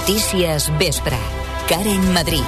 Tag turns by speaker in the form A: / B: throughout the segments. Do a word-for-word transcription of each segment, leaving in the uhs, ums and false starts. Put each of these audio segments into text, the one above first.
A: Notícies Vespre. Karen Madrid.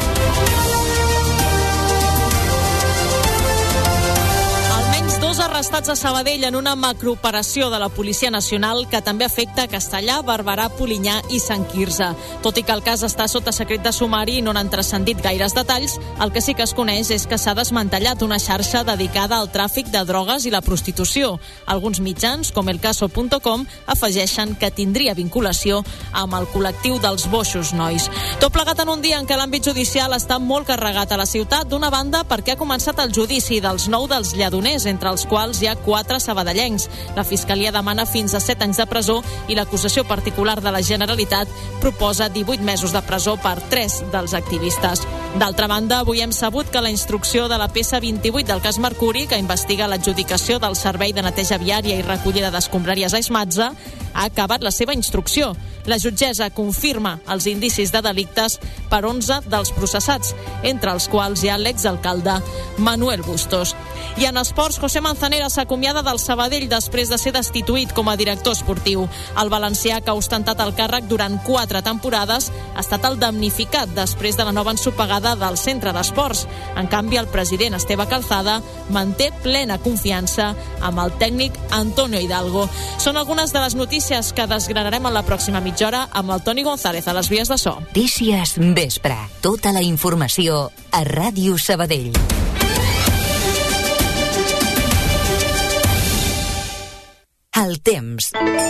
B: Arrestats a Sabadell en una macrooperació de la Policia Nacional que també afecta Castellar, Barberà, Polinyà i Sant Quirze. Tot i que el cas està sota secret de sumari i no n'han transcendit gaires detalls, el que sí que es coneix és que s'ha desmantellat una xarxa dedicada al tràfic de drogues i la prostitució. Alguns mitjans, com el caso punt com, afegeixen que tindria vinculació amb el col·lectiu dels boixos nois. Tot plegat en un dia en què l'àmbit judicial està molt carregat a la ciutat, d'una banda perquè ha començat el judici dels nou dels lledoners, entre els quals hi ha quatre sabadellencs. La Fiscalia demana fins a set anys de presó i l'acusació particular de la Generalitat proposa divuit mesos de presó per tres dels activistes. D'altra banda, avui hem sabut que la instrucció de la peça vint-i-vuit del cas Mercuri, que investiga l'adjudicació del servei de neteja viària i recollida d'escombraries a Esmatza, ha acabat la seva instrucció. La jutgessa confirma els indicis de delictes per onze dels processats, entre els quals hi ha l'exalcalde Manuel Bustos. I en esports, José Manzanera s'acomiada del Sabadell després de ser destituït com a director esportiu. El valencià, que ha ostentat el càrrec durant quatre temporades, ha estat el damnificat després de la nova ensopegada del centre d'esports. En canvi, el president Esteve Calzada manté plena confiança amb el tècnic Antonio Hidalgo. Són algunes de les notícies que desgranarem en la pròxima mitja hora amb el Toni González a les vies de so.
A: Notícies Vespre. Tota la informació a Ràdio Sabadell. El temps.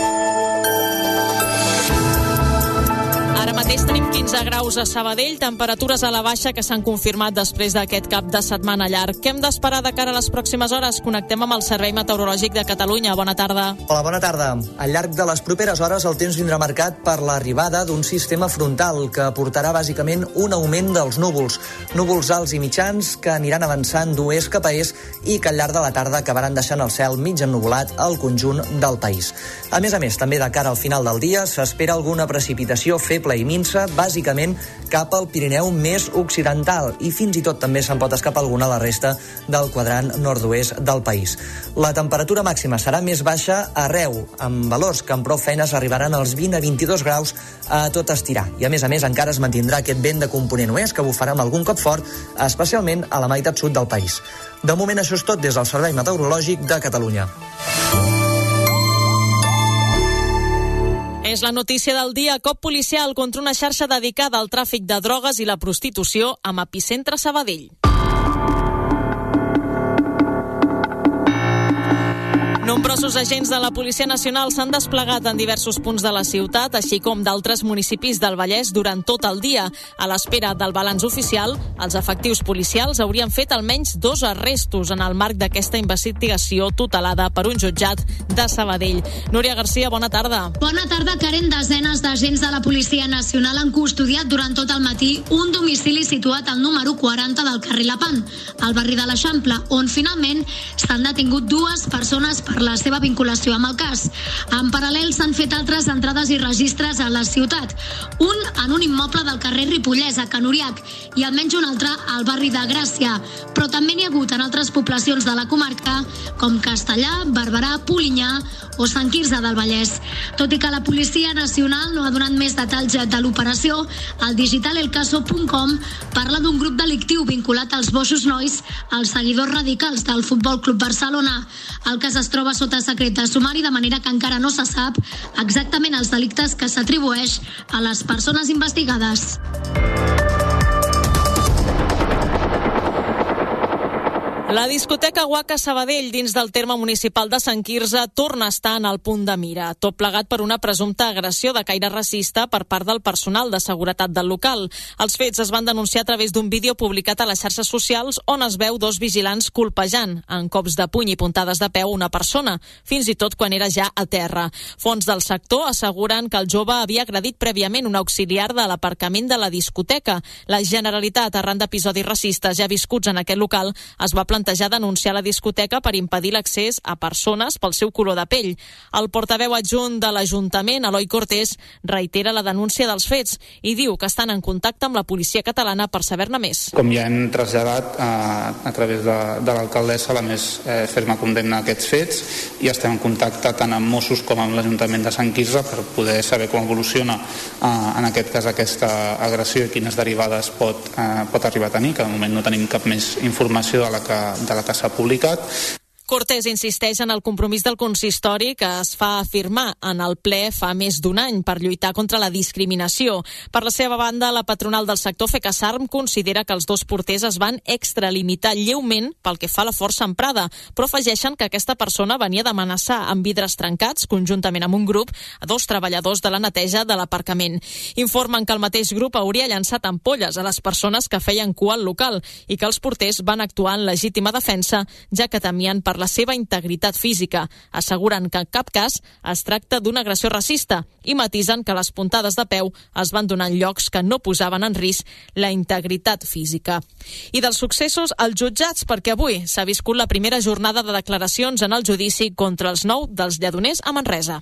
B: Ara mateix tenim quinze graus a Sabadell, temperatures a la baixa que s'han confirmat després d'aquest cap de setmana llarg. Què hem d'esperar de cara a les pròximes hores? Connectem amb el Servei Meteorològic de Catalunya. Bona tarda.
C: Hola, bona tarda. Al llarg de les properes hores el temps vindrà marcat per l'arribada d'un sistema frontal que portarà bàsicament un augment dels núvols. Núvols alts i mitjans que aniran avançant d'oest cap a est i que al llarg de la tarda acabaran deixant el cel mig ennuvolat al conjunt del país. A més a més, també de cara al final del dia s'espera alguna precipitació feble i minsa, bàsicament cap al Pirineu més occidental i fins i tot també se'n pot escapar alguna a la resta del quadrant nord-oest del país. La temperatura màxima serà més baixa arreu, amb valors que amb prou feines arribaran als vint a vint-i-dos graus a tot estirar. I a més a més encara es mantindrà aquest vent de component oest que bufarà amb algun cop fort, especialment a la meitat sud del país. De moment això és tot des del Servei Meteorològic de Catalunya.
B: És la notícia del dia. Cop policial contra una xarxa dedicada al tràfic de drogues i la prostitució amb epicentre Sabadell. Nombrosos agents de la Policia Nacional s'han desplegat en diversos punts de la ciutat, així com d'altres municipis del Vallès durant tot el dia. A l'espera del balanç oficial, els efectius policials haurien fet almenys dos arrestos en el marc d'aquesta investigació tutelada per un jutjat de Sabadell. Núria Garcia, bona tarda.
D: Bona tarda, Karen. Desenes d'agents de la Policia Nacional han custodiat durant tot el matí un domicili situat al número quaranta del carrer Lapant, al barri de l'Eixample, on finalment s'han detingut dues persones per la seva vinculació amb el cas. En paral·lel s'han fet altres entrades i registres a la ciutat. Un en un immoble del carrer Ripollès, a Can Uriac, i almenys un altre al barri de Gràcia. Però també n'hi ha hagut en altres poblacions de la comarca, com Castellar, Barberà, Polinyà o Sant Quirze del Vallès. Tot i que la Policia Nacional no ha donat més detalls de l'operació, el digital el caso punt com parla d'un grup delictiu vinculat als boixos nois, als seguidors radicals del Futbol Club Barcelona. El cas es troba sota secret de sumari, de manera que encara no se sap exactament els delictes que s'atribueix a les persones investigades.
B: La discoteca Waka Sabadell, dins del terme municipal de Sant Quirze, torna a estar en el punt de mira, tot plegat per una presumpta agressió de caire racista per part del personal de seguretat del local. Els fets es van denunciar a través d'un vídeo publicat a les xarxes socials on es veu dos vigilants colpejant, en cops de puny i puntades de peu, una persona, fins i tot quan era ja a terra. Fons del sector asseguren que el jove havia agredit prèviament un auxiliar de l'aparcament de la discoteca. La Generalitat, arran d'episodis racistes ja viscuts en aquest local, es va plantejar plantejar denunciar la discoteca per impedir l'accés a persones pel seu color de pell. El portaveu adjunt de l'Ajuntament, Eloi Cortés, reitera la denúncia dels fets i diu que estan en contacte amb la policia catalana per saber-ne més.
E: Com ja hem traslladat a, a través de, de l'alcaldessa, la més eh, ferma condemna a aquests fets, i estem en contacte tant amb Mossos com amb l'Ajuntament de Sant Quirze per poder saber com evoluciona eh, en aquest cas aquesta agressió i quines derivades pot, eh, pot arribar a tenir, que de moment no tenim cap més informació de la que, de la que s'ha publicat.
B: Cortés insisteix en el compromís del consistori que es fa afirmar en el ple fa més d'un any per lluitar contra la discriminació. Per la seva banda, la patronal del sector FECASARM considera que els dos porters es van extralimitar lleument pel que fa a la força emprada, però afegeixen que aquesta persona venia d'amenaçar amb vidres trencats, conjuntament amb un grup, a dos treballadors de la neteja de l'aparcament. Informen que el mateix grup hauria llançat ampolles a les persones que feien cua al local i que els porters van actuar en legítima defensa, ja que temien per la seva integritat física. Asseguren que en cap cas es tracta d'una agressió racista i matisen que les puntades de peu es van donar en llocs que no posaven en risc la integritat física. I dels successos, als jutjats, perquè avui s'ha viscut la primera jornada de declaracions en el judici contra els nou dels lledoners a Manresa.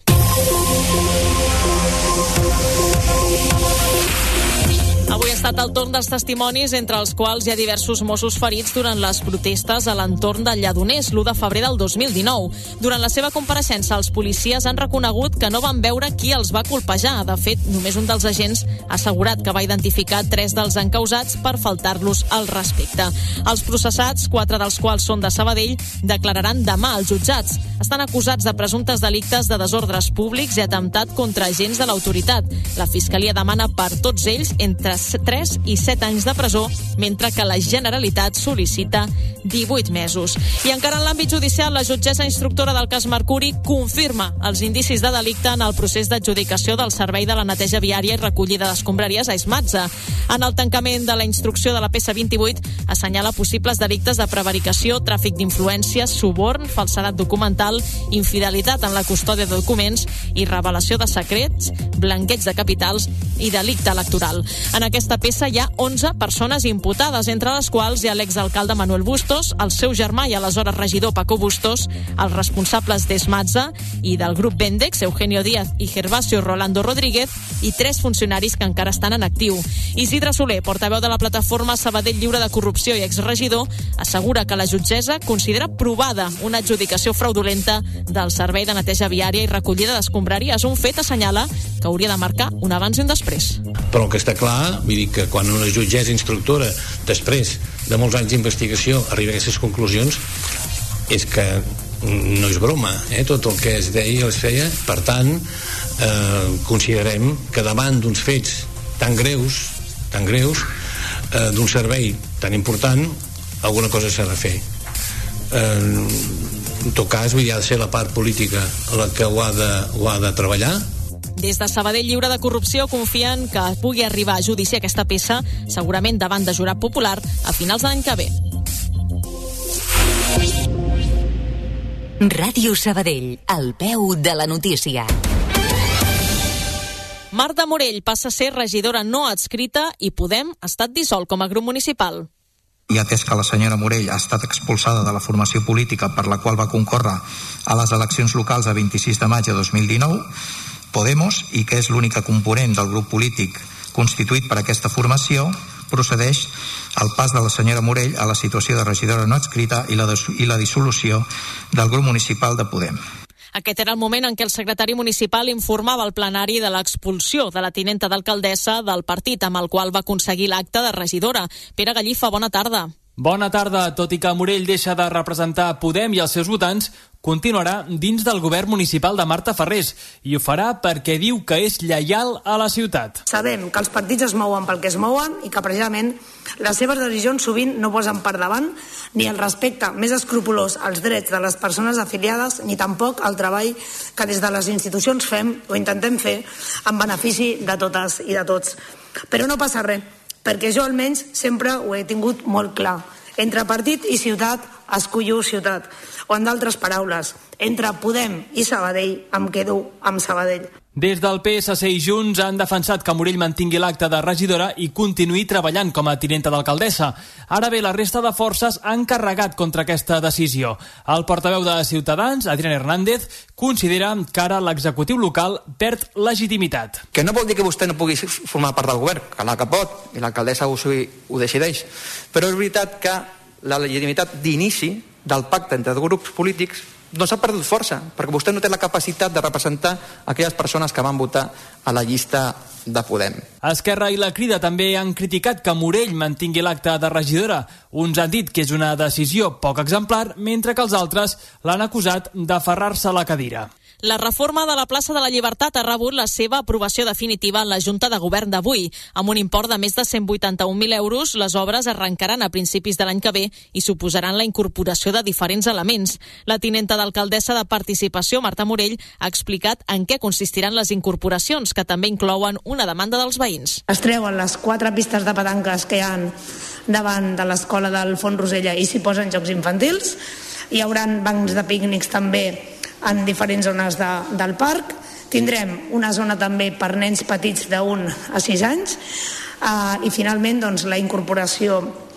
B: Avui ha estat el torn dels testimonis, entre els quals hi ha diversos Mossos ferits durant les protestes a l'entorn del Lledoners, l'u de febrer del dos mil dinou. Durant la seva compareixença, els policies han reconegut que no van veure qui els va colpejar. De fet, només un dels agents ha assegurat que va identificar tres dels encausats per faltar-los al respecte. Els processats, quatre dels quals són de Sabadell, declararan demà als jutjats. Estan acusats de presumptes delictes de desordres públics i atemptat contra agents de l'autoritat. La Fiscalia demana per tots ells entre tres i set anys de presó, mentre que la Generalitat sol·licita divuit mesos. I encara en l'àmbit judicial, la jutgessa instructora del cas Mercuri confirma els indicis de delicte en el procés d'adjudicació del servei de la neteja viària i recollida d'escombraries a Esmatza. En el tancament de la instrucció de la P S vint-i-vuit assenyala possibles delictes de prevaricació, tràfic d'influències, suborn, falsedat documental, infidelitat en la custòdia de documents i revelació de secrets, blanqueig de capitals i delicte electoral. En aquesta peça hi ha onze persones imputades, entre les quals hi ha l'exalcalde Manuel Bustos, el seu germà i aleshores regidor Paco Bustos, els responsables d'Esmatza i del grup Vendex, Eugenio Díaz i Gervasio Rolando Rodríguez, i tres funcionaris que encara estan en actiu. Isidre Soler, portaveu de la plataforma Sabadell Lliure de Corrupció i exregidor, assegura que la jutgessa considera provada una adjudicació fraudulenta del servei de neteja viària i recollida d'escombraries, un fet, assenyala, que hauria de marcar un abans i un després.
F: Però el que està clar, vull dir que quan una jutgessa instructora, després de molts anys d'investigació, arriba a aquestes conclusions, és que no és broma, eh? Tot el que es deia es feia. Per tant, eh, considerem que davant d'uns fets tan greus, tan greus, eh, d'un servei tan important, alguna cosa s'ha de fer. Eh, en tot cas, vull dir, ha de ser la part política la que ho ha de, ho ha de treballar.
B: Des de Sabadell Lliure de Corrupció confien que pugui arribar a judici aquesta peça, segurament davant de jurat popular, a finals de l'any que ve.
A: Ràdio Sabadell, al peu de la notícia.
B: Marta Morell passa a ser regidora no adscrita i Podem ha estat dissolt com a grup municipal.
G: I atès que la senyora Morell ha estat expulsada de la formació política per la qual va concórrer a les eleccions locals a vint-i-sis de maig de dos mil dinou, Podemos, i que és l'única component del grup polític constituït per aquesta formació, procedeix al pas de la senyora Morell a la situació de regidora no adscrita i la, i la dissolució del grup municipal de Podem.
B: Aquest era el moment en què el secretari municipal informava al plenari de l'expulsió de la tinenta d'alcaldessa del partit amb el qual va aconseguir l'acte de regidora. Pere Gallifa, bona tarda.
H: Bona tarda. Tot i que Morell deixa de representar Podem i els seus votants, continuarà dins del govern municipal de Marta Ferrés i ho farà perquè diu que és lleial a la ciutat.
I: Sabem que els partits es mouen pel que es mouen i que precisament les seves decisions sovint no posen per davant ni el respecte més escrupolós als drets de les persones afiliades ni tampoc el treball que des de les institucions fem o intentem fer en benefici de totes i de tots. Però no passa res, perquè jo almenys sempre ho he tingut molt clar. Entre partit i ciutat escollo ciutat, o en d'altres paraules, entre Podem i Sabadell em quedo amb Sabadell.
H: Des del P S C i Junts han defensat que Morell mantingui l'acte de regidora i continuï treballant com a tinenta d'alcaldessa. Ara bé, la resta de forces han carregat contra aquesta decisió. El portaveu de Ciutadans, Adrián Hernández, considera que ara l'executiu local perd legitimitat.
G: Que no vol dir que vostè no pugui formar part del govern, clar que pot, i l'alcaldessa ho, ho decideix. Però és veritat que la legitimitat d'inici del pacte entre grups polítics no s'ha perdut força, perquè vostè no té la capacitat de representar aquelles persones que van votar a la llista de Podem.
H: Esquerra i la Crida també han criticat que Morell mantingui l'acte de regidora. Uns han dit que és una decisió poc exemplar, mentre que els altres l'han acusat d'aferrar-se a la cadira.
B: La reforma de la plaça de la Llibertat ha rebut la seva aprovació definitiva en la Junta de Govern d'avui. Amb un import de més de cent vuitanta-un mil euros, les obres arrencaran a principis de l'any que ve i suposaran la incorporació de diferents elements. La tinenta d'alcaldessa de Participació, Marta Morell, ha explicat en què consistiran les incorporacions, que també inclouen una demanda dels veïns.
I: Es treuen les quatre pistes de petanques que hi ha davant de l'escola del Font Rosella i s'hi posen jocs infantils. Hi haurà bancs de pícnics també en diferents zones de, del parc. Tindrem una zona també per nens petits d'un a sis anys eh, i finalment doncs, la incorporació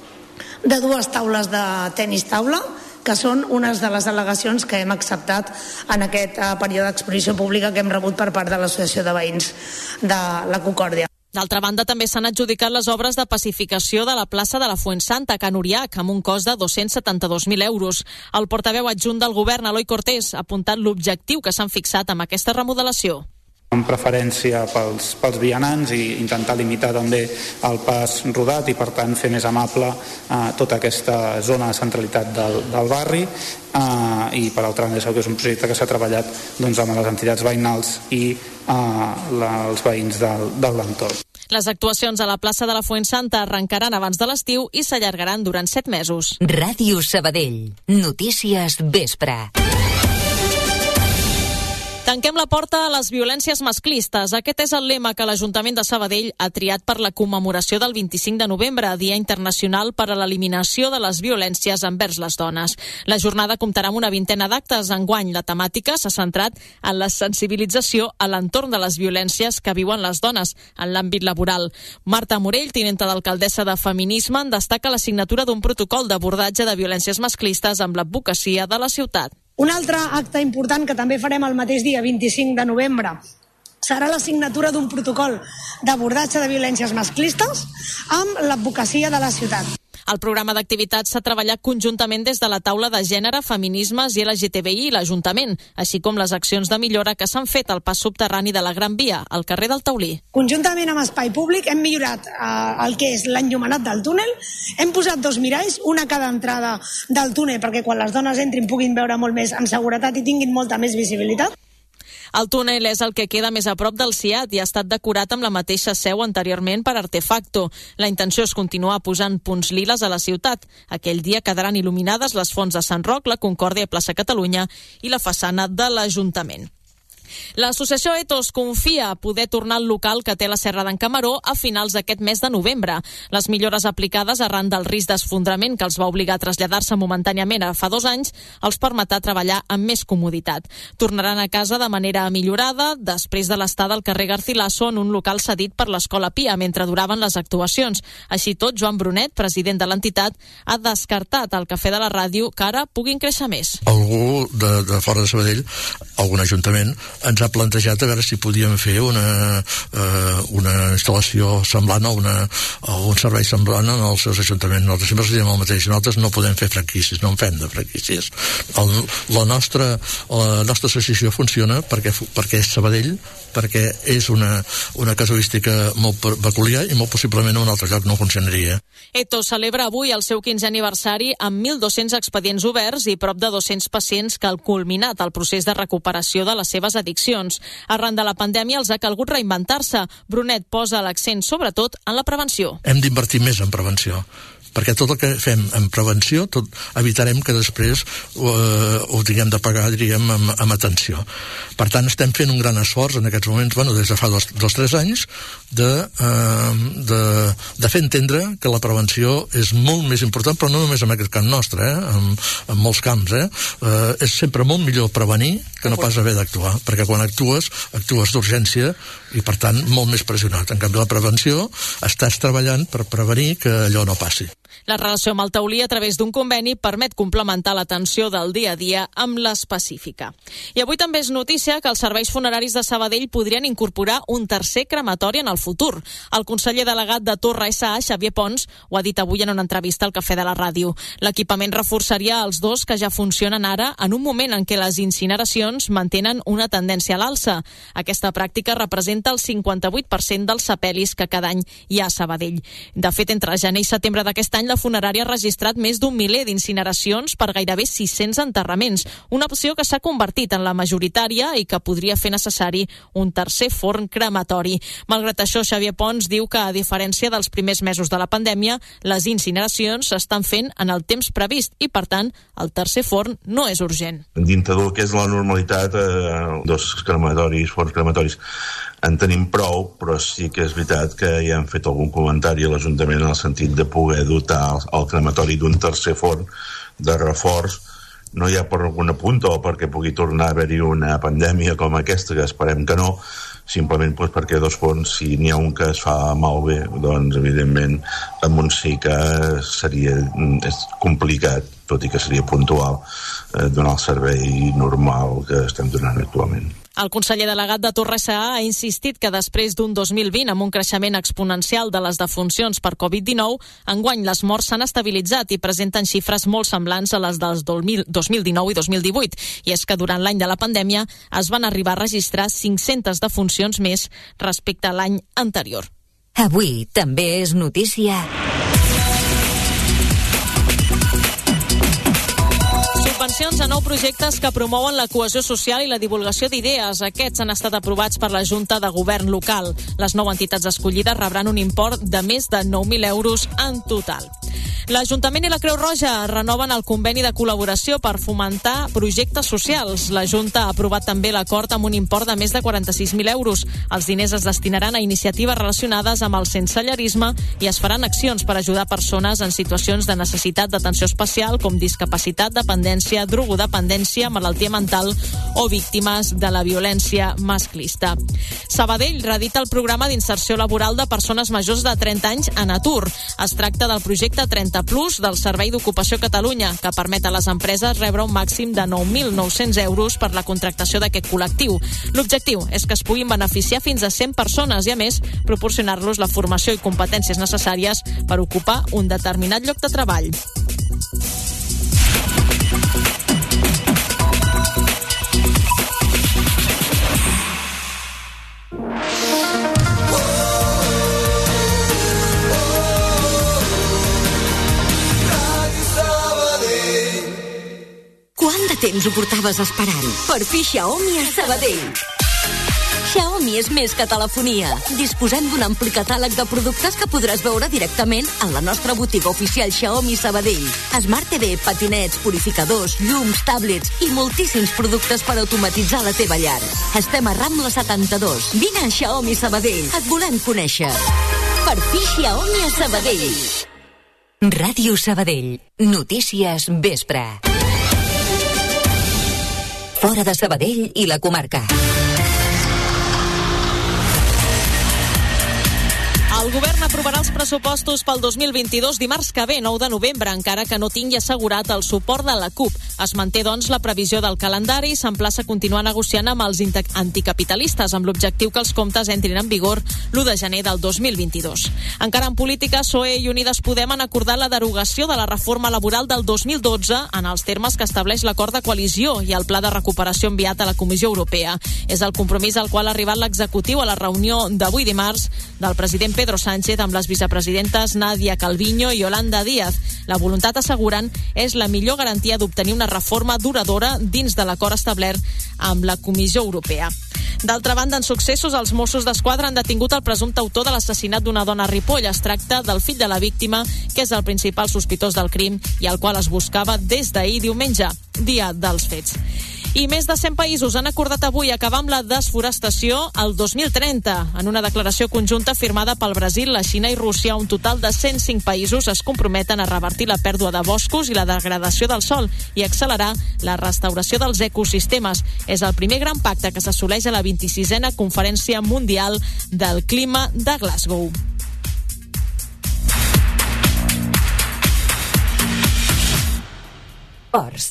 I: de dues taules de tenis taula, que són unes de les al·legacions que hem acceptat en aquest eh, període d'exposició pública que hem rebut per part de l'Associació de Veïns de la Concòrdia.
B: D'altra banda, també s'han adjudicat les obres de pacificació de la plaça de la Fuensanta, a Can Uriac, amb un cost de dos-cents setanta-dos mil euros. El portaveu adjunt del govern, Eloi Cortés, ha apuntat l'objectiu que s'han fixat amb aquesta remodelació.
E: Amb preferència pels, pels vianants i intentar limitar també el pas rodat i per tant fer més amable eh, tota aquesta zona de centralitat del, del barri eh, i per altra banda que és un projecte que s'ha treballat doncs, amb les entitats veïnals i eh, la, els veïns del, del l'entorn.
B: Les actuacions a la plaça de la Fuensanta arrencaran abans de l'estiu i s'allargaran durant set mesos.
A: Ràdio Sabadell. Notícies vespre.
B: Tanquem la porta a les violències masclistes. Aquest és el lema que l'Ajuntament de Sabadell ha triat per la commemoració del vint-i-cinc de novembre, Dia Internacional per a l'Eliminació de les Violències envers les Dones. La jornada comptarà amb una vintena d'actes. Enguany, la temàtica s'ha centrat en la sensibilització a l'entorn de les violències que viuen les dones en l'àmbit laboral. Marta Morell, tinenta d'alcaldessa de Feminisme, en destaca la signatura d'un protocol d'abordatge de violències masclistes amb l'advocacia de la ciutat.
I: Un altre acte important que també farem el mateix dia, vint-i-cinc de novembre, serà la signatura d'un protocol d'abordatge de violències masclistes amb l'advocacia de la ciutat.
B: El programa d'activitats s'ha treballat conjuntament des de la taula de gènere, feminismes i L G T B I i l'Ajuntament, així com les accions de millora que s'han fet al pas subterrani de la Gran Via, al carrer del Taulí.
I: Conjuntament amb Espai Públic hem millorat eh, el que és l'enllumenat del túnel, hem posat dos miralls, una a cada entrada del túnel perquè quan les dones entrin puguin veure molt més amb seguretat i tinguin molta més visibilitat.
B: El túnel és el que queda més a prop del C I A T i ha estat decorat amb la mateixa seu anteriorment per Artefacto. La intenció és continuar posant punts liles a la ciutat. Aquell dia quedaran il·luminades les fonts de Sant Roc, la Concòrdia i Plaça Catalunya i la façana de l'Ajuntament. L'associació Ethos confia poder tornar al local que té la Serra d'en Camaró a finals d'aquest mes de novembre. Les millores aplicades arran del risc d'esfondrament que els va obligar a traslladar-se momentàniament a fa dos anys els permetrà treballar amb més comoditat. Tornaran a casa de manera millorada després de l'estada al carrer Garcilaso en un local cedit per l'Escola Pia mentre duraven les actuacions. Així tot, Joan Brunet, president de l'entitat, ha descartat al Cafè de la Ràdio que ara puguin créixer més.
J: Algú de, de fora de Sabadell, algun ajuntament, ens ha plantejat a veure si podíem fer una, eh, una instal·lació semblant o, una, o un servei semblant en els seus ajuntaments. Nosaltres sempre diem el mateix, nosaltres no podem fer franquícies, no en fem de franquícies. El, la, nostra, la nostra associació funciona perquè, perquè és Sabadell, perquè és una, una casuística molt peculiar i molt possiblement en un altre lloc no funcionaria.
B: Ethos celebra avui el seu quinzè aniversari amb mil dos-cents expedients oberts i prop de dos-cents pacients que han culminat el procés de recuperació de les seves addiccions. Arran de la pandèmia els ha calgut reinventar-se. Brunet posa l'accent sobretot en la prevenció.
J: Hem d'invertir més en prevenció, perquè tot el que fem en prevenció tot, evitarem que després eh, ho tinguem de pagar, diríem, amb, amb atenció. Per tant, estem fent un gran esforç en aquests moments, bueno, des de fa dos, dos tres anys, de, eh, de, de fer entendre que la prevenció és molt més important, però no només en aquest camp nostre, eh, en, en molts camps. Eh? Eh, és sempre molt millor prevenir que no pas haver d'actuar, perquè quan actues, actues d'urgència i, per tant, molt més pressionat. En canvi, la prevenció, estàs treballant per prevenir que allò no passi.
B: La relació amb el taulí a través d'un conveni permet complementar l'atenció del dia a dia amb l'específica. I avui també és notícia que els serveis funeraris de Sabadell podrien incorporar un tercer crematori en el futur. El conseller delegat de Torra S A, Xavier Pons, ho ha dit avui en una entrevista al Cafè de la Ràdio. L'equipament reforçaria els dos que ja funcionen ara en un moment en què les incineracions mantenen una tendència a l'alça. Aquesta pràctica representa el cinquanta-vuit per cent dels sepellis que cada any hi ha a Sabadell. De fet, entre gener i setembre d'aquest any, la funerària ha registrat més d'un miler d'incineracions per gairebé sis-cents enterraments, una opció que s'ha convertit en la majoritària i que podria fer necessari un tercer forn crematori. Malgrat això, Xavier Pons diu que, a diferència dels primers mesos de la pandèmia, les incineracions s'estan fent en el temps previst i, per tant, el tercer forn no és urgent.
K: Dintre del que és la normalitat, eh, dos crematoris, forns crematoris, en tenim prou, però sí que és veritat que ja hem fet algun comentari a l'Ajuntament en el sentit de poder dotar el, el crematori d'un tercer forn de reforç, no ja per alguna punta o perquè pugui tornar a haver-hi una pandèmia com aquesta, que esperem que no, simplement doncs, perquè dos forns, si n'hi ha un que es fa malbé, doncs evidentment amb un sí que seria és complicat, tot i que seria puntual, eh, donar el servei normal que estem donant actualment.
B: El conseller delegat de Torra S A ha insistit que després d'un dos mil vint amb un creixement exponencial de les defuncions per covid dinou, enguany les morts s'han estabilitzat i presenten xifres molt semblants a les dels dos mil dinou i dos mil divuit. I és que durant l'any de la pandèmia es van arribar a registrar cinc-centes defuncions més respecte a l'any anterior.
A: Avui també és notícia...
B: Subvencions a nou projectes que promouen la cohesió social i la divulgació d'idees. Aquests han estat aprovats per la Junta de Govern local. Les nou entitats escollides rebran un import de més de nou mil euros en total. L'Ajuntament i la Creu Roja renoven el conveni de col·laboració per fomentar projectes socials. La Junta ha aprovat també l'acord amb un import de més de quaranta-sis mil euros. Els diners es destinaran a iniciatives relacionades amb el sensellarisme i es faran accions per ajudar persones en situacions de necessitat d'atenció especial com discapacitat, dependència, drogodependència, malaltia mental o víctimes de la violència masclista. Sabadell reedita el programa d'inserció laboral de persones majors de trenta anys en atur. Es tracta del projecte trenta plus del Servei d'Ocupació Catalunya, que permet a les empreses rebre un màxim de nou mil nou-cents euros per la contractació d'aquest col·lectiu. L'objectiu és que es puguin beneficiar fins a cent persones i, a més, proporcionar-los la formació i competències necessàries per ocupar un determinat lloc de treball.
A: Quant de temps ho portaves esperant? Per fi Xiaomi a Sabadell. Xiaomi és més que telefonia. Disposem d'un ampli catàleg de productes que podràs veure directament en la nostra botiga oficial Xiaomi Sabadell. Smart T V, patinets, purificadors, llums, tablets i moltíssims productes per automatitzar la teva llar. Estem a Rambla setanta-dos. Vine a Xiaomi Sabadell. Et volem conèixer. Per fi Xiaomi a Sabadell. Ràdio Sabadell. Notícies vespre. Fora de Sabadell i la comarca.
B: El govern aprovarà els pressupostos pel dos mil vint-i-dos dimarts que ve, nou de novembre, encara que no tingui assegurat el suport de la CUP. Es manté, doncs, la previsió del calendari i s'emplaça a continuar negociant amb els anticapitalistes, amb l'objectiu que els comptes entrin en vigor l'u de gener del dos mil vint-i-dos. Encara en política, P S O E i Unides Podem han acordat la derogació de la reforma laboral del dos mil dotze en els termes que estableix l'acord de coalició i el pla de recuperació enviat a la Comissió Europea. És el compromís al qual ha arribat l'executiu a la reunió d'avui dimarts del president Pedro Sánchez amb les vicepresidentes Nadia Calviño i Yolanda Díaz. La voluntat, asseguren, és la millor garantia d'obtenir una reforma duradora dins de l'acord establert amb la Comissió Europea. D'altra banda, en successos, els Mossos d'Esquadra han detingut el presumpte autor de l'assassinat d'una dona a Ripoll. Es tracta del fill de la víctima, que és el principal sospitós del crim i el qual es buscava des d'ahir diumenge, dia dels fets. I més de cent països han acordat avui acabar amb la desforestació al dos mil trenta. En una declaració conjunta firmada pel Brasil, la Xina i Rússia, un total de cent cinc països es comprometen a revertir la pèrdua de boscos i la degradació del sòl i accelerar la restauració dels ecosistemes. És el primer gran pacte que s'assoleix a la vint-i-sisena Conferència Mundial del Clima de Glasgow.
A: Ports.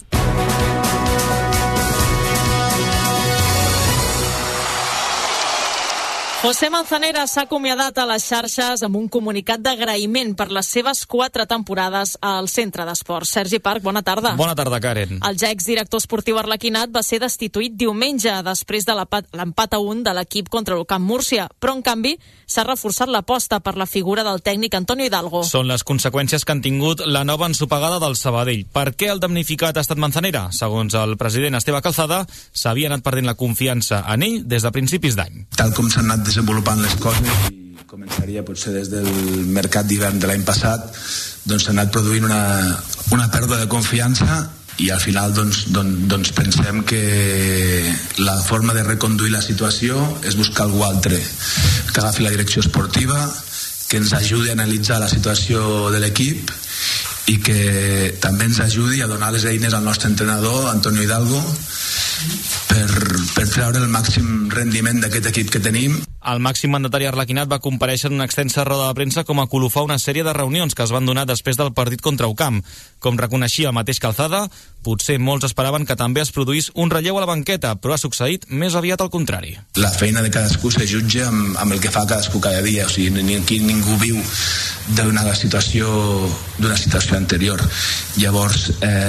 B: José Manzanera s'ha acomiadat a les xarxes amb un comunicat d'agraïment per les seves quatre temporades al Centre d'Esports. Sergi Parc, bona tarda.
L: Bona tarda, Karen.
B: El ja exdirector esportiu arlequinat va ser destituït diumenge després de l'empat a un de l'equip contra el Camp Múrcia, però en canvi s'ha reforçat l'aposta per la figura del tècnic Antonio Hidalgo.
L: Són les conseqüències que han tingut la nova ensopegada del Sabadell. Per què el damnificat ha estat Manzanera? Segons el president Esteve Calzada, s'havia anat perdent la confiança en ell des de principis d'any.
M: Tal com s'han anat desenvolupant les coses, i començaria potser des del mercat d'hivern de l'any passat, doncs s'ha anat produint una, una pèrdua de confiança i al final doncs, doncs, doncs pensem que la forma de reconduir la situació és buscar algú altre que agafi la direcció esportiva, que ens ajudi a analitzar la situació de l'equip i que també ens ajudi a donar les eines al nostre entrenador Antonio Hidalgo per, per treure el màxim rendiment d'aquest equip que tenim.
L: El màxim mandatari arlequinat va comparèixer en una extensa roda de premsa com a colofar una sèrie de reunions que es van donar després del partit contra Ucamp. Com reconeixia el mateix Calzada, potser molts esperaven que també es produís un relleu a la banqueta, però ha succeït més aviat al contrari.
M: La feina de cadascú se jutge amb, amb el que fa cadascú cada dia, o sigui, ni, aquí ningú viu d'una situació, d'una situació anterior. Llavors,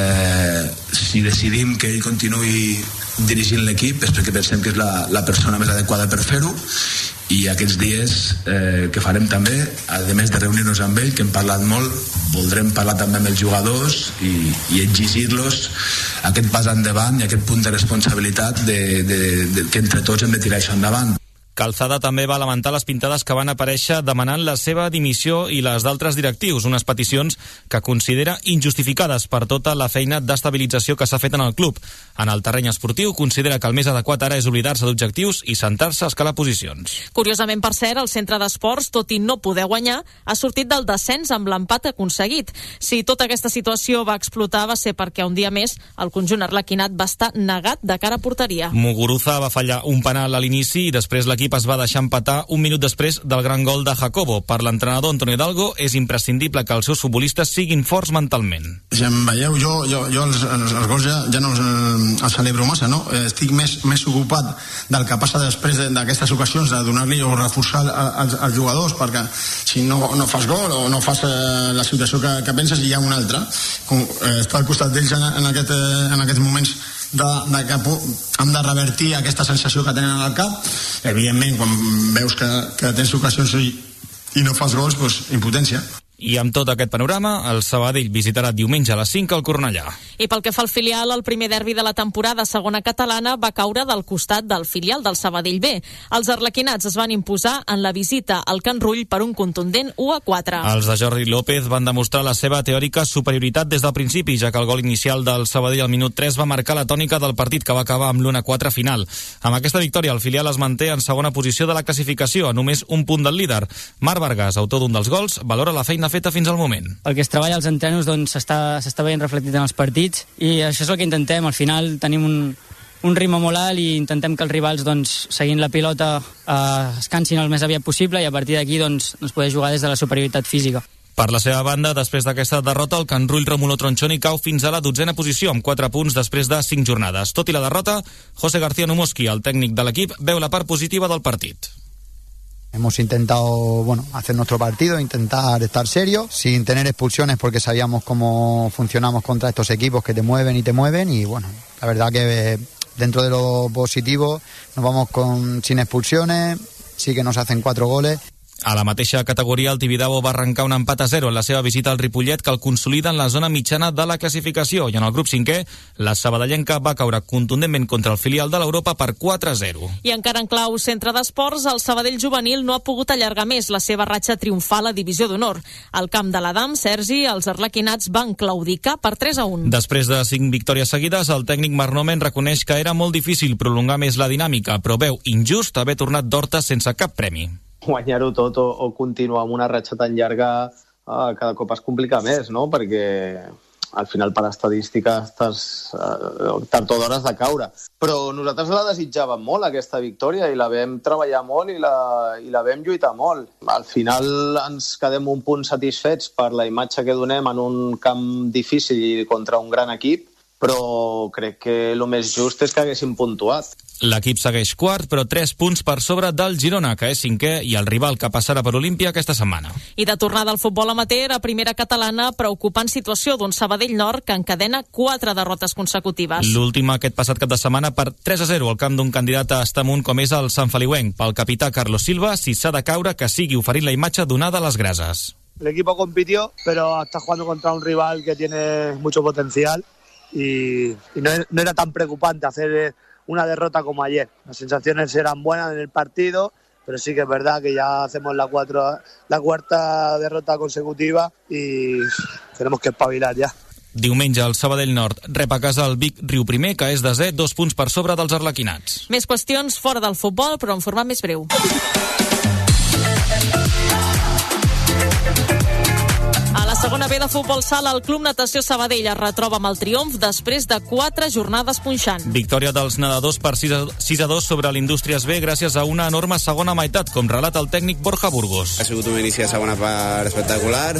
M: eh, si decidim que ell continuï dirigint l'equip és perquè pensem que és la, la persona més adequada per fer-ho, i aquests dies eh, que farem també, a més de reunir-nos amb ell, que hem parlat molt, voldrem parlar també amb els jugadors i, i exigir-los aquest pas endavant i aquest punt de responsabilitat de, de, de, que entre tots hem de tirar això endavant.
L: Calzada també va lamentar les pintades que van aparèixer demanant la seva dimissió i les d'altres directius, unes peticions que considera injustificades per tota la feina d'estabilització que s'ha fet en el club. En el terreny esportiu considera que el més adequat ara és oblidar-se d'objectius i centrar-se a escalar posicions.
B: Curiosament, per cert, el Centre d'Esports, tot i no poder guanyar, ha sortit del descens amb l'empat aconseguit. Si tota aquesta situació va explotar va ser perquè un dia més el conjunt arlequinat va estar negat de cara a porteria.
L: Muguruza va fallar un penal a l'inici i després l'equip es va deixar empatar un minut després del gran gol de Jacobo. Per l'entrenador Antonio Hidalgo és imprescindible que els seus futbolistes siguin forts mentalment.
N: Si em veieu, jo, jo, jo els, els, els gols ja, ja no els, els celebro massa, no? Estic més, més ocupat del que passa després d'aquestes ocasions, de donar-li o reforçar als, als jugadors, perquè si no, no fas gol o no fas eh, la situació que, que penses i hi ha una altra. Com, eh, estar al costat d'ells en, en, aquest, eh, en aquests moments de, de que hem de revertir aquesta sensació que tenen al cap. Evidentment, quan veus que, que tens ocasions i, i no fas gols, doncs impotència.
L: I amb tot aquest panorama, el Sabadell visitarà diumenge a les cinc al Cornellà.
B: I pel que fa al filial, el primer derbi de la temporada segona catalana va caure del costat del filial del Sabadell B. Els arlequinats es van imposar en la visita al Can Rull per un contundent u a quatre.
L: Els de Jordi López van demostrar la seva teòrica superioritat des del principi, ja que el gol inicial del Sabadell al minut tres va marcar la tònica del partit, que va acabar amb l'u a quatre final. Amb aquesta victòria, el filial es manté en segona posició de la classificació, a només un punt del líder. Marc Vargas, autor d'un dels gols, valora la feina feta fins al moment.
O: El que es treballa als entrenos doncs s'està veient reflectit en els partits i això és el que intentem. Al final tenim un, un ritme molt alt i intentem que els rivals doncs, seguint la pilota eh, es cansin el més aviat possible i a partir d'aquí doncs, doncs poder jugar des de la superioritat física.
L: Per la seva banda, després d'aquesta derrota, el Can Rull Romulo Tronchoni cau fins a la dotzena posició amb quatre punts després de cinc jornades. Tot i la derrota, José García Numoski, el tècnic de l'equip, veu la part positiva del partit.
P: Hemos intentado, bueno, hacer nuestro partido, intentar estar serios, sin tener expulsiones porque sabíamos cómo funcionamos contra estos equipos que te mueven y te mueven y bueno, la verdad que dentro de lo positivo nos vamos con sin expulsiones, sí que nos hacen cuatro goles.
L: A la mateixa categoria, el Tibidabo va arrencar un empat a zero en la seva visita al Ripollet, que el consolida en la zona mitjana de la classificació. I en el grup cinquè, la sabadellenca va caure contundentment contra el filial de l'Europa per quatre a zero.
B: I encara en clau centre d'esports, el Sabadell juvenil no ha pogut allargar més la seva ratxa triomfal a Divisió d'Honor. Al camp de l'Adam, Sergi, els arlequinats van claudicar per tres a un.
L: Després de cinc victòries seguides, el tècnic Marnomen reconeix que era molt difícil prolongar més la dinàmica, però veu injust haver tornat d'Horta sense cap premi.
Q: Guanyar-ho tot o, o continuar amb una ratxa tan llarga eh, cada cop es complica més, no? Perquè al final per estadística estàs, eh, tard o d'hora has de caure. Però nosaltres la desitjàvem molt, aquesta victòria, i la vam treballar molt i la, i la vam lluitar molt. Al final ens quedem un punt satisfets per la imatge que donem en un camp difícil i contra un gran equip, però crec que el més just és que haguéssim puntuat.
L: L'equip segueix quart, però tres punts per sobre del Girona, que és cinquè, i el rival que passarà per Olímpia aquesta setmana.
B: I de tornada al futbol amateur, a primera catalana, preocupant situació d'un Sabadell Nord que encadena quatre derrotes consecutives.
L: L'última aquest passat cap de setmana per tres a zero al camp d'un candidat a estar amunt com és el Sant Feliuenc. Pel capità Carlos Silva, si s'ha de caure, que sigui oferint la imatge donada a les grases.
R: El equipo compitió, pero está jugando contra un rival que tiene mucho potencial y, y no, no era tan preocupante hacer una derrota como ayer. Las sensaciones eran buenas en el partido, pero sí que es verdad que ya hacemos la, cuatro, la cuarta derrota consecutiva y tenemos que espabilar ya.
L: Diumenge, el Sabadell Nord rep a casa el Vic Riuprimer, que és desè, dos punts per sobre dels arlequinats.
B: Més qüestions fora del futbol, però en format més breu. A la segona B de futbol sala, el Club Natació Sabadell es retroba amb el triomf després de quatre jornades punxant.
L: Victòria dels nedadors per sis a dos sobre l'Indústries B gràcies a una enorme segona meitat, com relata el tècnic Borja Burgos.
S: Ha sigut un inici de segona part espectacular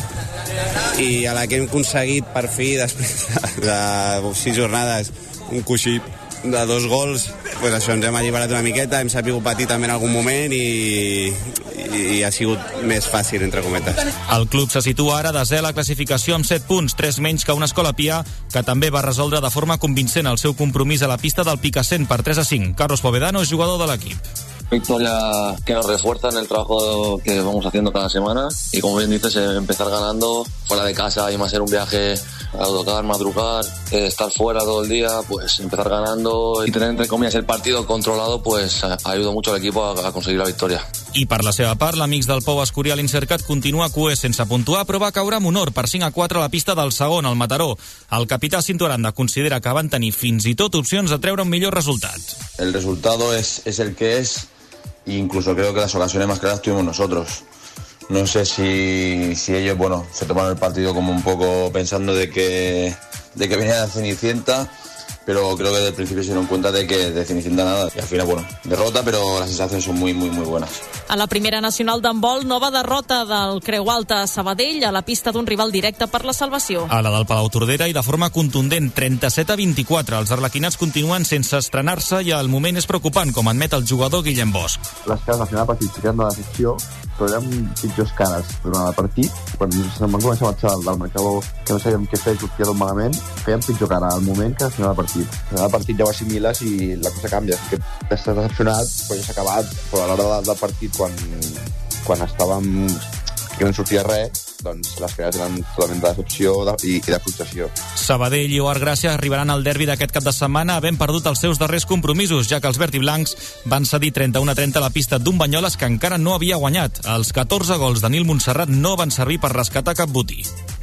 S: i a la que hem aconseguit per fi, després de sis jornades, un coixí de dos gols, pues això, ens hem alliberat una miqueta, hem sabut patir també en algun moment i, i, i ha sigut més fàcil, entre cometes.
L: El club se situa ara desè a la classificació amb set punts, tres menys que una Escola Pia, que també va resoldre de forma convincent el seu compromís a la pista del Picassent per tres a cinc. Carlos Povedano és jugador de l'equip.
T: Victoria que nos refuerza en el trabajo que vamos haciendo cada semana y, como bien dices, empezar ganando fuera de casa y más ser un viaje a autocar, madrugar, eh, estar fuera todo el día, pues empezar ganando y tener, entre comillas, el partido controlado, pues ayuda mucho al equipo a, a conseguir la victoria.
L: I per la seva part, l'amics del Pou Escorial Incercat continua coer sense puntuar, però va caure amb honor per cinc a quatre a la pista del segon, el Mataró. El capità Cinturanda considera que van tenir fins i tot opcions de treure un millor resultat.
U: El resultado es, es el que es, e incluso creo que las ocasiones más claras tuvimos nosotros. No sé si, si ellos, bueno, se tomaron el partido como un poco pensando de que, de que venía de Cenicienta, pero creo que desde el principio se dieron cuenta de que de Cenicienta nada. Y al final, bueno, derrota, pero las sensaciones son muy, muy, muy buenas.
B: A la primera nacional d'handbol, nova derrota del Creu Alta a Sabadell a la pista d'un rival directe per la salvació.
L: A la del Palau Tordera i de forma contundent, trenta-set a vint-i-quatre. Els arlequinats continuen sense estrenar-se i el moment és preocupant, com admet el jugador Guillem Bosch.
V: Les cares al final participant de la secció, però eren pitjors cares durant el partit. Quan se'n van començar a marxar del marcador, que no sabíem què fer, sortia tot malament, feien pitjor cara al moment que al final del partit. Al final del partit ja ho assimiles i la cosa canvia. Que estàs decepcionat, però ja s'ha acabat, però a l'hora del partit, quan, quan estàvem que no sortia res, doncs les cares eren totalment de decepció i, i de frustració.
L: Sabadell i Oart Gràcia arribaran al derbi d'aquest cap de setmana havent perdut els seus darrers compromisos, ja que els verd i blancs van cedir trenta-u a trenta a la pista d'un Banyoles que encara no havia guanyat. Els catorze gols de Nil Montserrat no van servir per rescatar cap botí.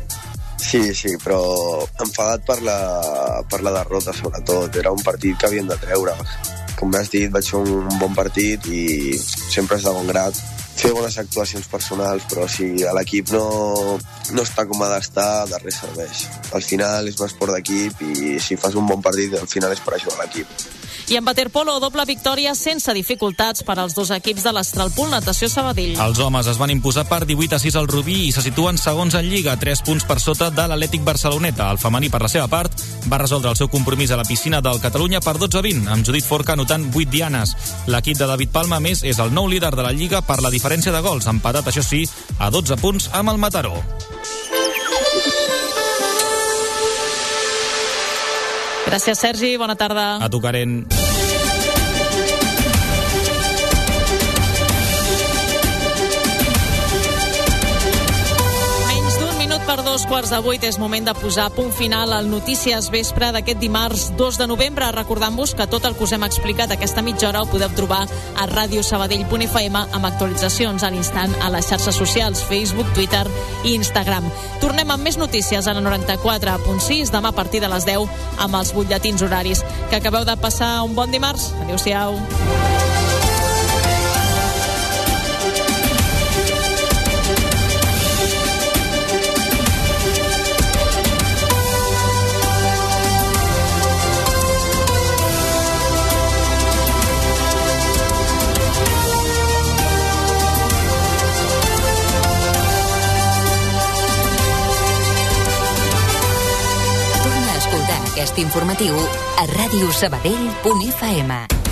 W: Sí, sí, però enfadat per la, per la derrota, sobretot. Era un partit que havien de treure. Com has dit, vaig fer un bon partit i sempre és de bon grat fer bones actuacions personals, però si l'equip no, no està com ha d'estar, de res serveix. Al final és un esport d'equip i si fas un bon partit, al final és per ajudar l'equip.
B: I en waterpolo, doble victòria sense dificultats per als dos equips de l'Astralpool Natació Sabadell.
L: Els homes es van imposar per divuit a sis al Rubí i se situen segons en Lliga, tres punts per sota de l'Atlètic Barceloneta. El femení, per la seva part, va resoldre el seu compromís a la piscina del Catalunya per dotze a vint, amb Judit Forca anotant vuit dianes. L'equip de David Palma, més, és el nou líder de la Lliga per la diferència de gols, empatat, això sí, a dotze punts amb el Mataró.
B: Gràcies, Sergi. Bona tarda.
L: A tu, Karen.
B: dos quarts de vuit és moment de posar punt final al Notícies Vespre d'aquest dimarts dos de novembre, recordant-vos que tot el que us hem explicat aquesta mitja hora ho podeu trobar a radio sabadell punt f m amb actualitzacions a l'instant a les xarxes socials, Facebook, Twitter i Instagram. Tornem amb més notícies a la noranta-quatre punt sis demà a partir de les deu amb els butlletins horaris. Que acabeu de passar un bon dimarts. Adéu-siau.
A: Aquest informatiu a radio sabadell punt f m.